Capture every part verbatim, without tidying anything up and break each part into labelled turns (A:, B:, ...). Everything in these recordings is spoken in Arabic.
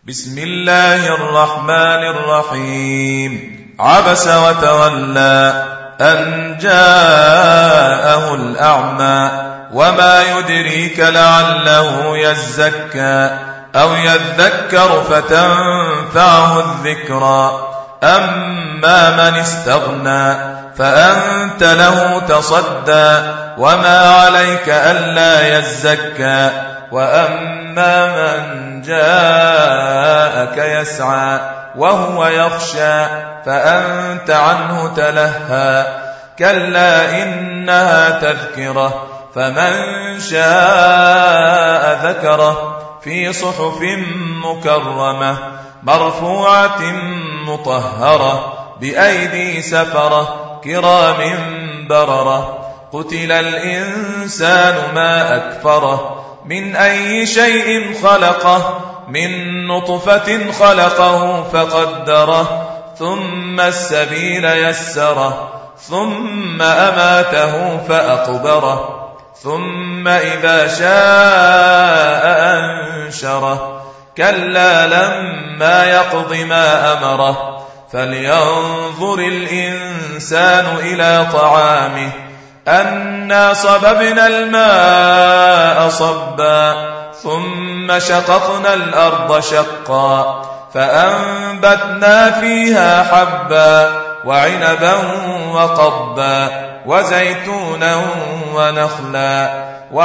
A: بسم الله الرحمن الرحيم. عبس وتولى أن جاءه الأعمى وما يدريك لعله يزكى أو يذكر فتنفعه الذكرى. أما من استغنى فأنت له تصدى وما عليك ألا يزكى. وأما من جاءك يسعى وهو يخشى فأنت عنه تلهى. كلا إنها تذكرة فمن شاء ذكره في صحف مكرمة مرفوعة مطهرة بأيدي سفرة كرام بررة. قتل الإنسان ما أكفره من أي شيء خلقه من نطفة خلقه فقدره ثم السبيل يسره ثم أماته فأقبره ثم إذا شاء أنشره. كلا لما يقض ما أمره فلينظر الإنسان إلى طعامه أنا صببنا الماء صبا ثم شققنا الأرض شقا فأنبتنا فيها حبا وعنبا وقبا وزيتونا ونخلا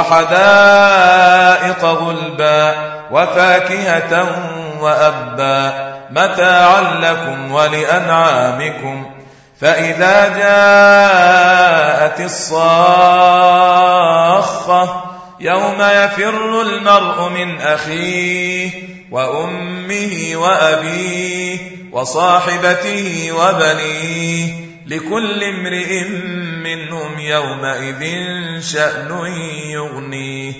A: وحدائق غلبا وفاكهة وأبا متاعا لكم ولأنعامكم. فإذا جاءت الصاخة يوم يفر المرء من أخيه وأمه وأبيه وصاحبته وبنيه لكل امرئ منهم يومئذ شأن يغنيه.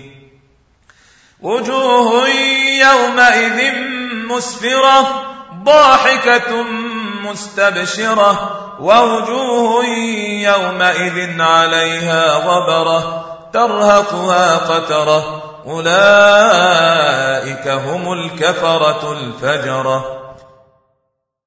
A: وجوه يومئذ مسفرة ضاحكة مستبشرة ووجوه يومئذ عليها غبرة ترهقها قترة. أولئك هم الكفرة الفجرة.